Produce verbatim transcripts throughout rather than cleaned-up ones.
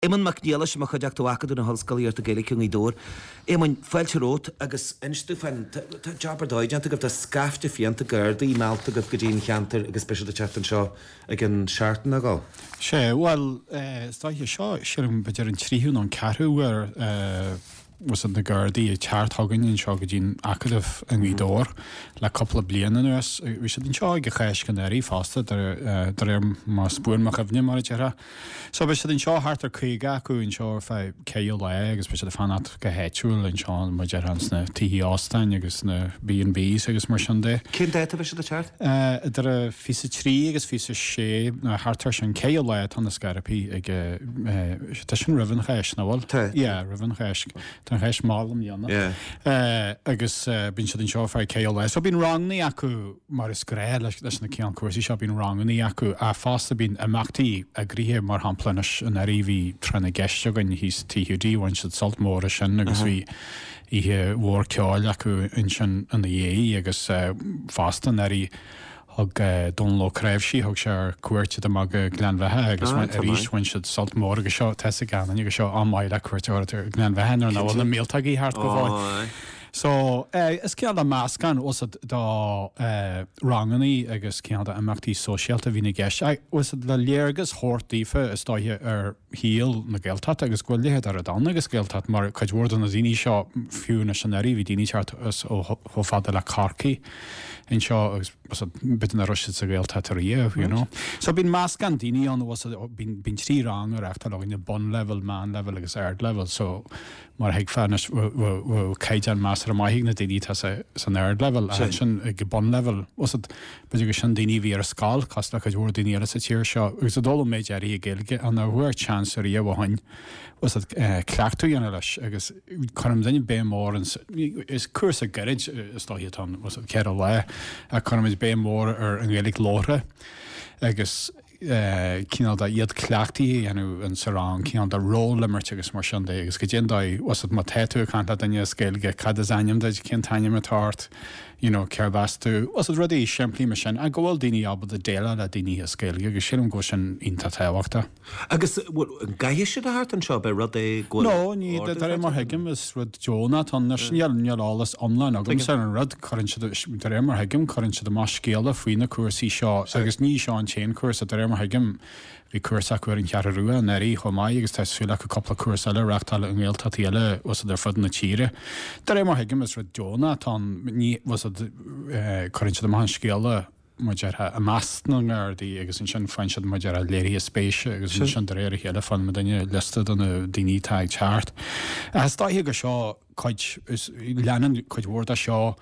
Éman macníala sem chuideach tuachad na hallscoil ar a géala cún í dór. Éman fáilterót agus instú fan jobbar dóideanta go bh scafte fianta gurda í máta go go dtíon cheantar agus speisial de chatan seo ag an seaartan aá. sé, well, stáithe seo siarm beidir an tríún an ceú ar was an na Gardaí a teart hagann in seo go dtín acadh an í dór le coppla bliana nuas. Bhí sé den seo go chéis gan éirí fásta dar ar má spúin mar chumne mar teara. So bhí sé den seo háart ar chuige acu in seo fé céú le agus bhí sé de fanat go héitiúil in seo mar dear ans na tíí ástein agus na B and Bs agus mar sin dé. Cén déta bhí sé de teart? Dar a fisa trí agus fisa sé na háartar sin céú le tan na Scarpaí ag tá sin rihan chéis na bhil? Tá. Yeah, rihan chéis. An chéis málam dhéanana. Agus bín se den seo fear céal le. So bín rangnaí acu mar is gré leis na cean cuasí seo bín rangnaí acu a fásta bín amachtaí a gríthe mar hamplenis an aríhí trena geiste gan hís T U D bhain siad saltmóra sin agus bhí ihe mhór ceáil acu in sin an dhé agus fásta an arí hag don lo creibhsí thug sé ar cuairte am aga Glenmhethe agus a ríshain siad saltmór agus seo teasa gan agus seo amáid a cuairte ar Glenmhethe ar bhfuil na míltaí hart go bháin. So is cead a máscan os dá ranganí agus cead a amachtaí sosiálta bhí na gceist. Os le léargus thórtaífa is dáithe ar híal na ggéiltat agus go léhead ar a dána agus ggéiltat mar chuidhórdan na daoine seo fiúna sin airí bhí daoine teart ó fada le carcaí in seo agus bit na roiiste sa ggéiltat ar dhéh, you know. So bín máscan daoine an bín trí rang ar achtar le bon level, man level agus air level, so mar heag fearnas caiidean más ar maithigh na daoine tá san air level a sin ag bon level. Os beidir go sin daoine bhí ar a scáil cos le chuidhór daoine ar sa tíir seo agus a dóla méid airí a ggéilge an bhuair chance ar dhéhhain was cleachtú dhéana leis agus chum daine bé mór is cuasa garid is dáhiad an ceir a le a chum is bé mór ar an ggéalaigh láithre agus cíál a iad cleachtaí anú an sarán cíál a rólamarte agus mar sin agus go dhéandáid was má téú chanta daine scéilge cad a aim de cin taine a tart ceirbastú was rudí siimplí mar sin a ggóil daoine abal a déile le daoine a scéilge agus sim go sin ionta táhachta. Agus gaihi si a hart an seo be rud é go. No, ní dar mar heigim is rud Jonah tá neallas online agam san an rud chuann dar mar heigim chuann si má scéala faoine cuasaí seo agus ní seo an chéan cuasa dar mar heigim hí cuasa chuir an cearrúa an airí chomáid agus teú le go coppla cuasa le reachtála an ggéaltatíile was ar fud na tíre. Dar mar heigim is rud Jonah tá ní was chuann si má scéala Muidir a meastan an gáirdaí agus in sin fain siad muidir a léirí a spéise agus in sin réir chéile fan me daine lista don daoine táid teart. As dáhí go seo chuid leanan chuidhór a seo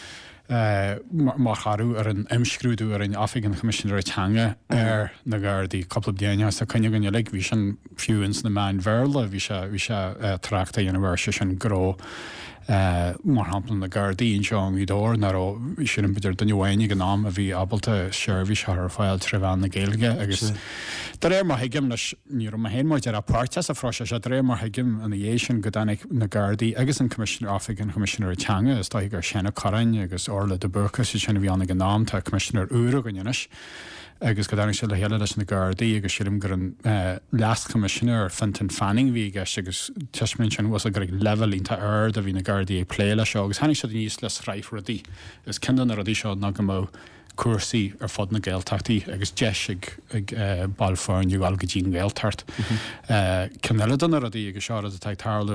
mar charú ar an imscrúdú ar an African Commissioner teanga ar na gáirdaí coppla bliana sa chuine gan le bhí sin fiúins na main bhéla bhí se bhí se trachta universi sin gró mar hamplan na Gardaí seo an ídór nar ó sin an beidir den bhhaine an ná a bhí abalta seirbhís ar fáil trehán na Gaeilge agus dar é mar hiigim leis ní mar héanmid ar a páirte a froise se dar é mar hiigim an dhé sin go danig na Gardaí agus an Commissioner African Commissioner teanga is tá gur sena chorain agus orla de burchas sin bhí anna an nám tá Commissioner úra go dhéanais agus go danig se le héile leis na Gardaí agus sim gur an last Commissioner Fintan Fanning bhí gas agus teismin sin was a gur level ínta air a bhí na Gardaí ag pléile seo agus hanig se níos les raifradí is cindan a radí seo ná go mó cuasaí ar fod na ggéilteachtaí agus deis ag ballfáin dú alga dín ggéiltart. Canile don a radí agus seo a teag tála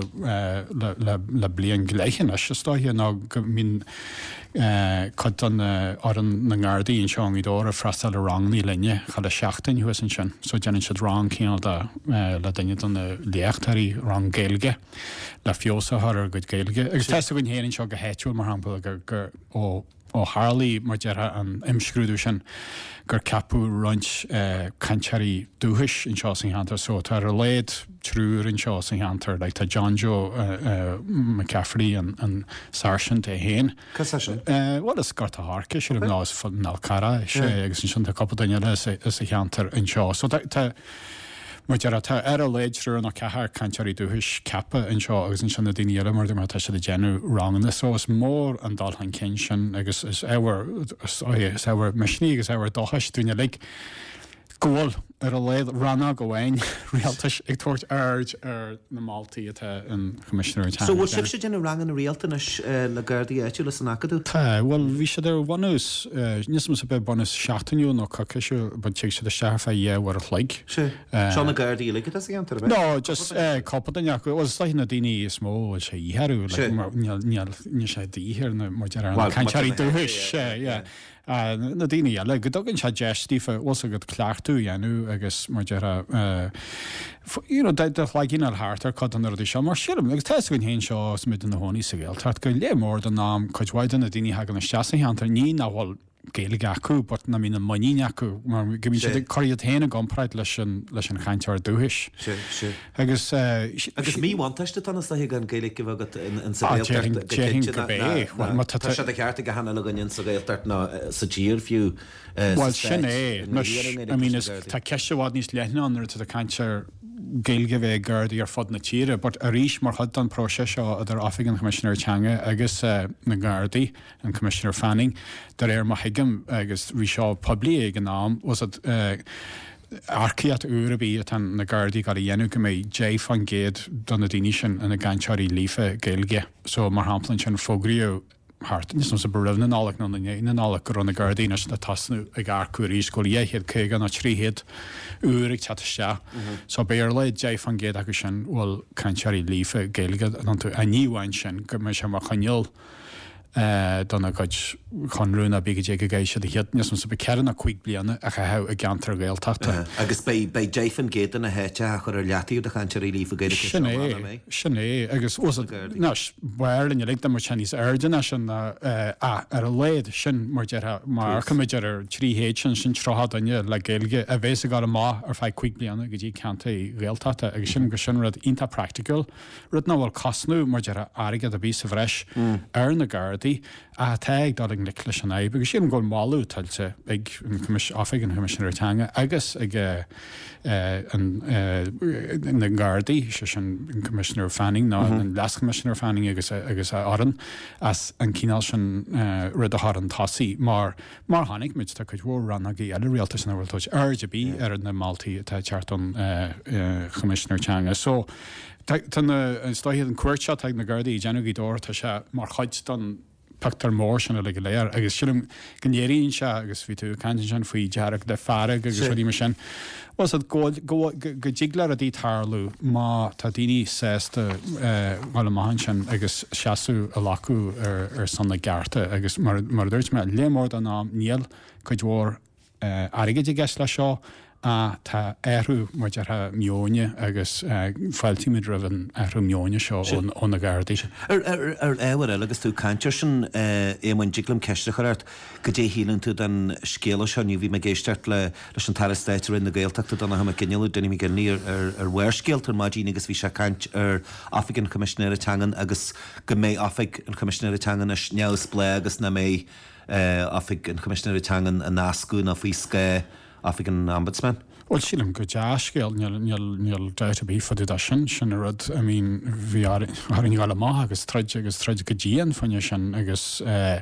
le blion gléichan is stáithe ná go mín chud an ar an na Gardaí seo an ídór a freistal a rangnaí linne cha le seachtain huas an sin, so deanann siad rang cíál le daine don na léachtarí rang Gaeilge le fiosa ar go Gaeilge. Agus teiste goin héanann seo go héitiúil mar hampla gur ó ó Harlaí mar deartha an imscrúdú sin gur capú roint cantearí dúthais in seo san hantar so tá ar léad trúr in seo san hantar le tá John Joe McCaffrey an Sergeant é héin. Cos sin? Bhil is gart a Harca sin ná fud nalcara sé agus sin tá coppla daine is a cheantar in seo. So tá mar dear tá ar a léidirú nach cethir cantearí dúthais cappa in seo agus in sin na daine eile mar mar tá se de genú ranganna so is mór an dalthain cin sin agus is éhar is éhar meisní agus éhar dulthais dúine le ggóil ar a le ranna go bhhain réaltas ag tuairt aird ar na Maltaí atá an Commissioner So bhfuil sib sé déanana rang an réaltanas le Gardaí éitiú leis an acadú? Tá, bhfuil bhí sé ar bhhanús níos mu be bonus seaachtainú nó coiciisiú ba te sé de seafa dhéhhar a chhlaig. Se Se na Gardaí le a antar? No, just copadanach was lei na daoine is mó sé dhéarú ní sé díhir na mar cansearí dúis sé. na daine eile go dogann se deistífa os a go cleachtú dhéanú agus mar de leigín ar hátar chu an ruí seo mar sim, agus te gon hén seo mid na hóí sa ggéil, Tá go lémór den ná chuidhhaid na daine hagan na steantar ní náhil géala acu, bort na mí na maní acu mar gomí sé choíad héna gompraid leis leis an chaintear dúis. Agus agus míhaantaiste tanna sa gan géala go bhagad an sa sé a cheartta go hena le gan sa réaltart ná sa dír fiú. Well sin é tá ceistehhád níos leithna anar a chaintear géilge bheith gurdaí ar fod na tíre, but a ríis mar chud an próise seo idir African Commissioner Teanga agus na Gardaí an Commissioner Fanning dar ar mar hiigim agus rí seo poblí ag an nám was arciad úrabí an na Gardaí gar a dhéanú go méid dé fan géad don na daoine sin ina gaiintearí lífa géilge, so mar hamplann sin fógraíú hart ní sa brefna nálaach ná na nálaach go na Gardaí na tasnú ag arcúirí scóil dhéhéad chu gan na tríhéad úrig chatiste, so bé ar le dé fan géad agus sin bhfuil cansearí lífa géilge an tú a níomhhain sin go me sem mar chaneol donna goid chunrúna bí dé go géisi de héad nes sa be cean a chuig blianana a cha a gantar gail tata. Agus bei défan géad an na héite a chur letíú de chaintearí lífa géile sinné sinné agus bhhairlinn le mar Chinese airdanna sin ar a léad sin mar mar chuidir ar tríhéid sin sin troá daine le géilge a bhés a gar má ar feid chuig blianana go dtí canta réaltata agus sin go sin rud inta practical rud ná bhfuil cosnú mar de aige a bí sa bhreis ar na Gardaí a teag dá an lic leis an éib, agus sin go máú tailte ag áfik an Commissioner Teanga agus ag na Gardaí se sin Commissioner Fanning ná an las Commissioner Fanning agus agus áan as an cíál sin rud a há an tasí mar mar hánig mit tá chuid bhór ran a í eile réaltas na bhfuiltóid airde bí ar na Maltaí tá teartón Commissioner Teanga. So Tána stoiad an cuairte ag na Gardaí déanú dóir tá se mar chuid don pactar mór sin le go léir, agus sim gnéiríonn se agus ví tú cantin sin faoi dearach de fearra agus ruí mar sin. Was go ddíglar a dí tharlú má tá daoine sésta bhil maihan sin agus seaú a lacu ar sanna garta agus mar dúirt me lémór an ná níl chuid mhór aige de gceist le seo a tá éhrú mar de mióine agus fáiltíimiid raibhann éhrú mióine seo ón na Gardaí. Ar éhar agus tú canteir sin éhain diglam ceiste chuirt go dé hílann tú den scéala seo ní bhí me géisteart le leis an tarastéitir in na Gaeltachta donna ha cinnealú duine mí gní ar bhuiircéalt ar maidín agus bhí se cant ar African Commissioner Teangan agus go méid African Commissioner Teangan is neas blé agus na méid African Commissioner Teangan a nascú na físce African Ombudsman? Well, sílim go deascéil níl deir bí fadú sin sin a rud a mín bhí ar in gála maith agus treide agus treide go ddíon fanne sin agus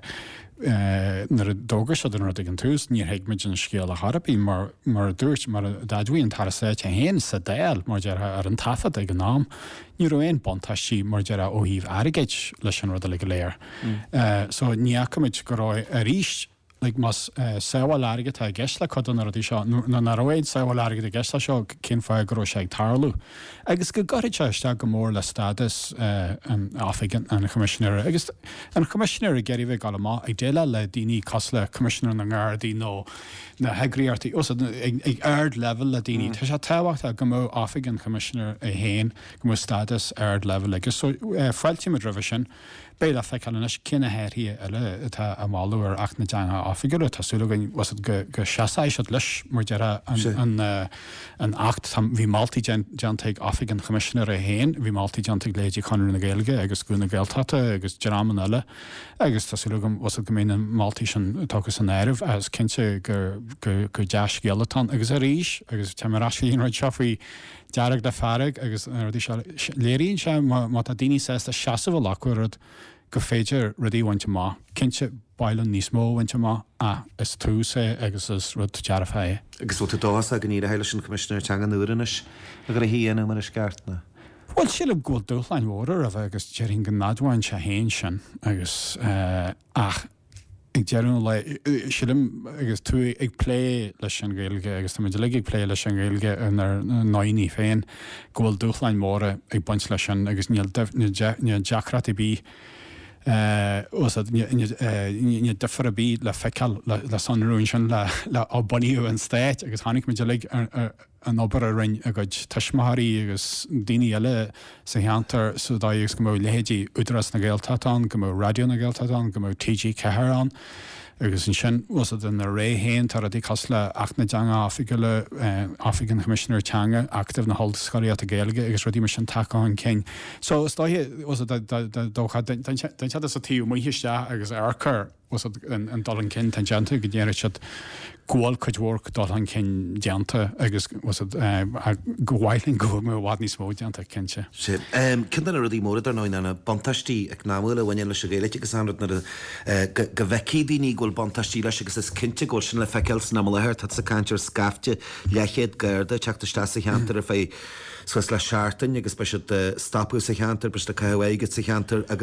nar a dógur se den rud an túús ní héigmid an scéal a Harapí mar mar dúirt mar daidhíon tarastéit a héin sa déal mar dear ar an tafad ag an nám ní roion bontáistí mar dear ó híh airigéid leis an rud a le go léir. So níachimiid go rá a ríist like mas sáhil aige tá gceist le chudan a dí seo na naróid sáhil aige de gceist seo cin fá go sé ag tarlú. Agus go goirteiste go mór le stadas an African an Commissioner. Agus an Commissioner a geirí bheith gal má ag déile le daoine cos le Commissioner na Gardaí nó na hegraíartaí os ag aird level le daoine. Tá sé táhacht go mó African Commissioner a héin go mó stadas aird level agus so fáiltíimiid rahah sin béile fe chanis cinenne héirí eile tá a máú ar ach na deanga áfigur tásúlagan was go seaáisiad leis mar deara an acht bhí Maltaí deantaigh African Commissioner a héin, bhí Maltaí deantaigh léidir chuir na Gaeilge agus gúna Gaeltachta agus deráman eile agus tásúlagam was go mé Maltaí sin tugus an éirih as cinnte gur gur deas gealatán agus a ríis agus temarráí roiid seoí dearach de fearraigh agus léiríonn se má a daoine sé a seaamh lecuirad go féidir rudíhainte má. Cinnte bailin níos mó hainte má a is túsa agus is rud dear fé. Agus bhil dá a gan í a heile sin commissioner teangan uairnis a gur híana mar is ceartna. Well síle go dúchlein mhór a bheith agus dearing go nadháin se héin sin agus ach ag dearú le silim agus tú ag lé leis an ggéilge agus tá le ag lé leis an ggéilge ar náí féin ghfuil dúchlein móra ag buint leis an agus níl deachrat i bí ní defar a bí le feiceal le sanrún sin le á buíú an stéit agus tháinig me le an obair a rinn a goid taismathaí agus daoine eile sa cheantar so dágus go mó léhéidí údras na ggéaltatán, go mó radio na ggéaltatán, go mó T G Ceharán agus an sin was den na ré héin tar a dí cos le ach na deanga Africa le African Commissioner teanga active na haldsscoirí a géalge agus rudí mar sin takeáin céin. So is dáhé was den sa tíú mu hiiste agus aircar was an dal an cin tangente go dhéir siad gháil chuidhór dal an cin deanta agus was gohhailinn go mé bhád níos mó deanta cinse. Cin an rudí mór ar náin anna bantaistí ag námhfuil a bhaine leis a géile agus an na go bheicí daoine ghfuil bantaistí leis agus is cinnte ghil sin le feiceil na leir tá sa cantir scafte leichéad garda teachtartá sa cheantar a fé suas le seaartain agus be stopú sa cheantar be de cahaige sa cheantar